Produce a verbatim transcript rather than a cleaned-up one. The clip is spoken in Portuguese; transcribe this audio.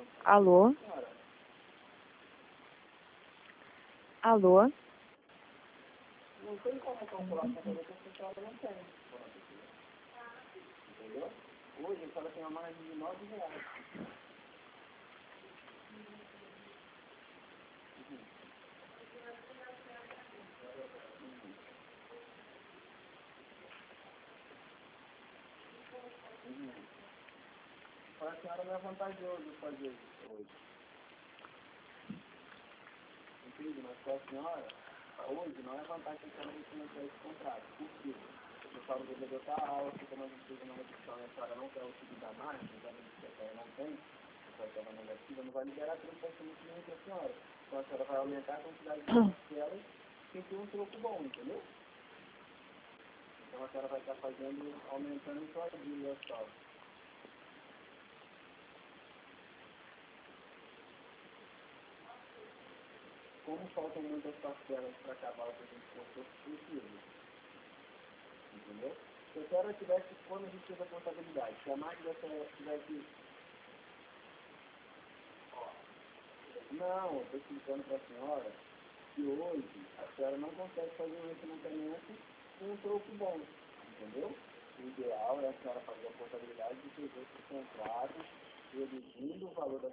Alô? Alô? Não tem como calcular a conta que a senhora não tem. Entendeu? Hoje a senhora tem uma margem de nove reais. Para a senhora não é vantajoso fazer isso hoje. Entende? Mas para a senhora, hoje não é vantagem a senhora financiar esse contrato. Por quê? Porque o saldo do vendedor está alto, como a gente fez uma redução e a senhora não quer o tipo da margem, já que a senhora não tem, a senhora estava negativa, não vai liberar trinta por cento para a senhora. Então a senhora vai aumentar a quantidade de parcelas sem ter um troco bom, entendeu? Então a senhora vai estar fazendo, aumentando só a dívida só. Como faltam muitas parcelas para acabar o que a gente comprou, precisa. Entendeu? Se a senhora tivesse, quando a gente fez a contabilidade, se a máquina da senhora tivesse... Não, eu estou explicando para a senhora que hoje a senhora não consegue fazer um refinanciamento com um troco bom. Entendeu? O ideal é a senhora fazer a contabilidade de fazer esse contrato, reduzindo o valor da